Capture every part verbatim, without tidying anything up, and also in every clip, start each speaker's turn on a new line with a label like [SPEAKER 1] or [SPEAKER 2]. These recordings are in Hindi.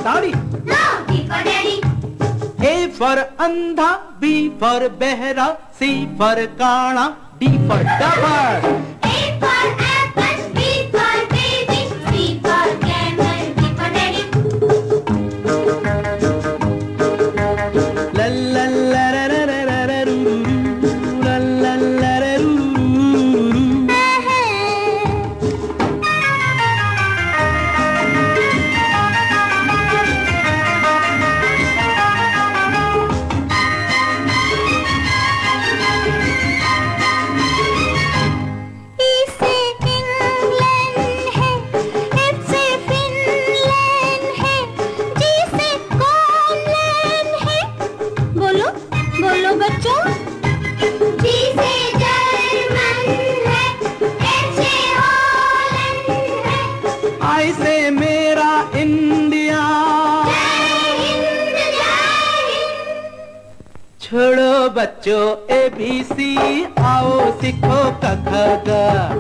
[SPEAKER 1] Sari.
[SPEAKER 2] No, D for daddy.
[SPEAKER 1] A for अंधा, B for बहरा, C for काना, D for Dabur.
[SPEAKER 2] A for apple, B for baby, C for camel, D for daddy.
[SPEAKER 1] La la la la la la la la la la la la la.
[SPEAKER 2] बोलो बच्चों। जी से जर्मन है, एच से हॉलैंड है,
[SPEAKER 1] आई से मेरा इंडिया।
[SPEAKER 2] जय हिंद जय हिंद।
[SPEAKER 1] छोड़ो बच्चों ए बी सी, आओ सीखो क ख ग।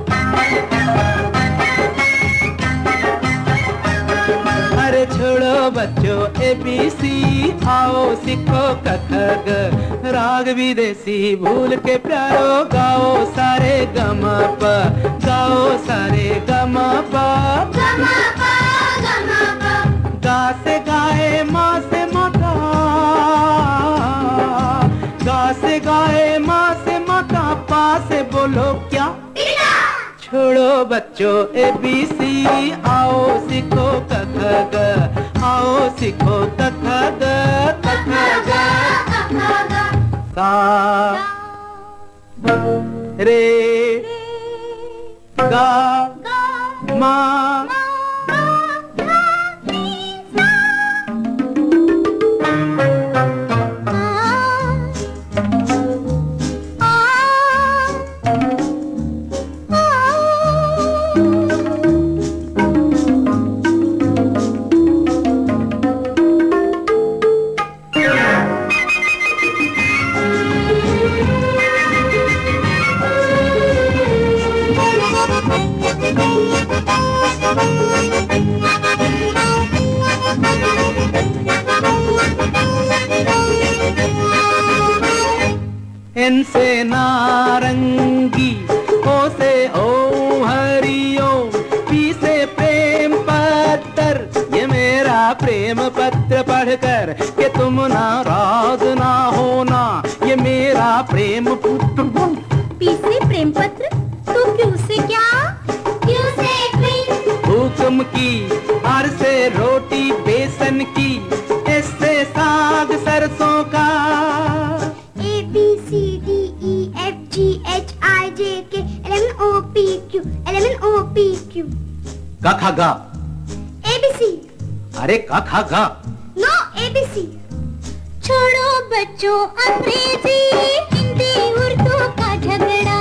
[SPEAKER 1] अरे छोड़ो बच्चों ए बी सी, आओ सीखो क ख ग। राग विदेशी भूल के प्यारो, गाओ सारे गम प, गाओ सारे गम प।
[SPEAKER 2] गमा पा गमा पा,
[SPEAKER 1] गा से गाए माँ से माता, गा से गाए माँ से माता, पा से बोलो क्या?
[SPEAKER 2] पिता।
[SPEAKER 1] छोड़ो बच्चों ए बी सी, आओ सीखो क ख ग, आओ सीखो क ख ग क ख ग। सा रे गा मा एन से नारंगी, ओ से ओ हरिओ, पी से प्रेम पत्र, ये मेरा प्रेम पत्र पढ़कर कि तुम नाराज ना होना, ये मेरा प्रेम पत्र।
[SPEAKER 2] पी से प्रेम पत्र, तो क्यों से क्या? क्यों से क्वीन।
[SPEAKER 1] हुक्म की, आर से रोटी बेसन की, एस से साग सरसों का।
[SPEAKER 2] A B C D E F G H I J K L M N O P Q L M N O P Q।
[SPEAKER 1] गा खा गा।
[SPEAKER 2] A B C।
[SPEAKER 1] अरे गा खा गा।
[SPEAKER 2] No A B C। छोड़ो बच्चों अंग्रेजी हिंदी उर्दू का झगड़ा।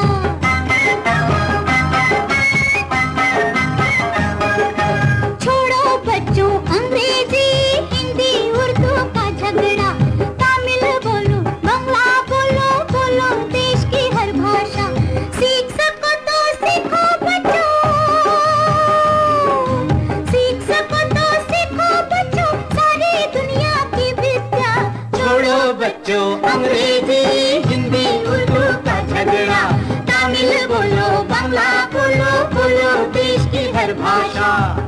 [SPEAKER 2] छोड़ो बच्चों अंग्रेजी हिंदी उर्दू का झगड़ा। तमिल बोलो बांग्ला बोलो, बोलो देश की हर भाषा। सीख सको तो सीखो बच्चों, सीख सको तो सीखो बच्चों, सारी दुनिया की विद्या।
[SPEAKER 1] छोड़ो बच्चों अंग्रेजी हिंदी उर्दू का झगड़ा। तमिल बोलो बांग्ला बोलो, बोलो देश की हर भाषा।